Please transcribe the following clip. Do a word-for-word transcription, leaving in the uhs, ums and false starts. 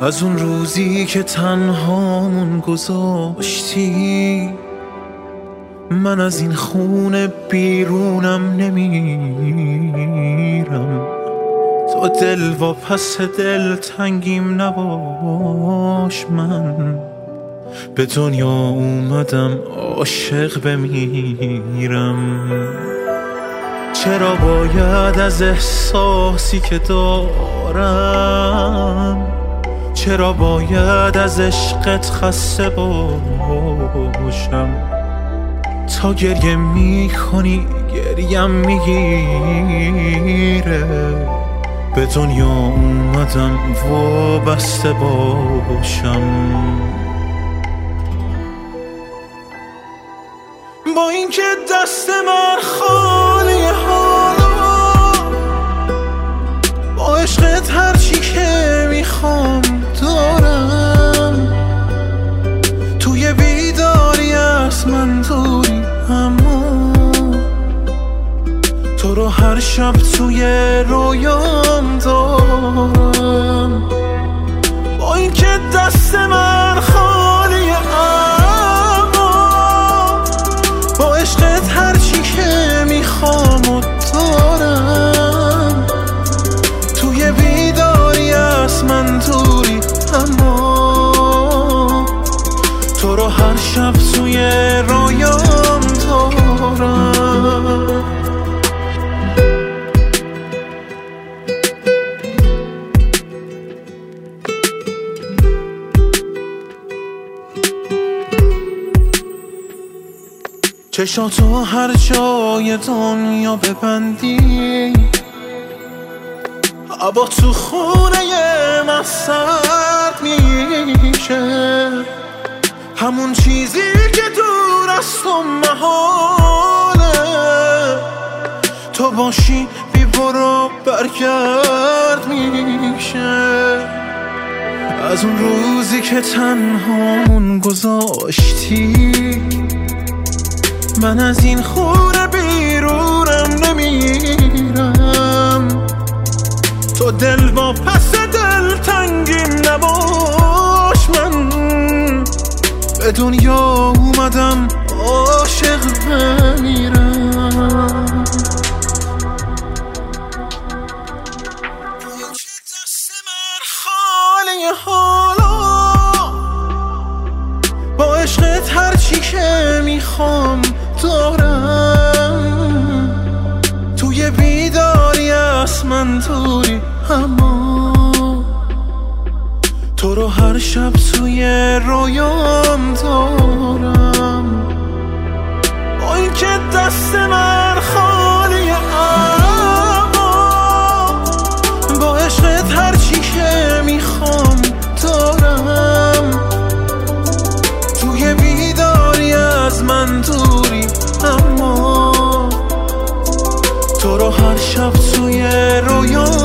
از اون روزی که تنهامون گذاشتی، من از این خونه بیرونم نمیرم. تو دل و پس دل تنگیم نباش، من به دنیا اومدم عاشق بمیرم. چرا باید از احساسی که دارم، چرا باید از عشقت خسته باشم؟ تا گریه میکنی گریم میگیره، به دنیا اومدم وابسته باشم. با اینکه دست من خالی حالا، با عشقت هرچی که میخوام دارم. توی بیداری از من دوری، اما تو رو هر شب توی رویام دارم. با اینکه دست من خالیه، اما با عشقت هرچی که میخوام و دارم. توی بیداری از من دوری، اما تو رو هر شب توی رویام دارم. چشاتو هر جای دنیا ببندی، هوا تو خونه من سرد میشه. همون چیزی که دور از تو محاله، تو باشی بی برو برگرد میشه. از اون روزی که تنهامون گذاشتی، من از این خونه بیرونم نمیرم. تو دل با پس دل تنگیم نباش، من به دنیا اومدم عاشق بمیرم. دست من خالی حالا، با عشقت هرچی که میخوام دارم. توی بیداری از من دوری، اما تو رو هر شب توی رویام دارم. با اینکه دست من خالیه، اما با عشقت هرچی که میخوام دارم. توی بیداری از من دوری، اما تو رو هر شب توی رویام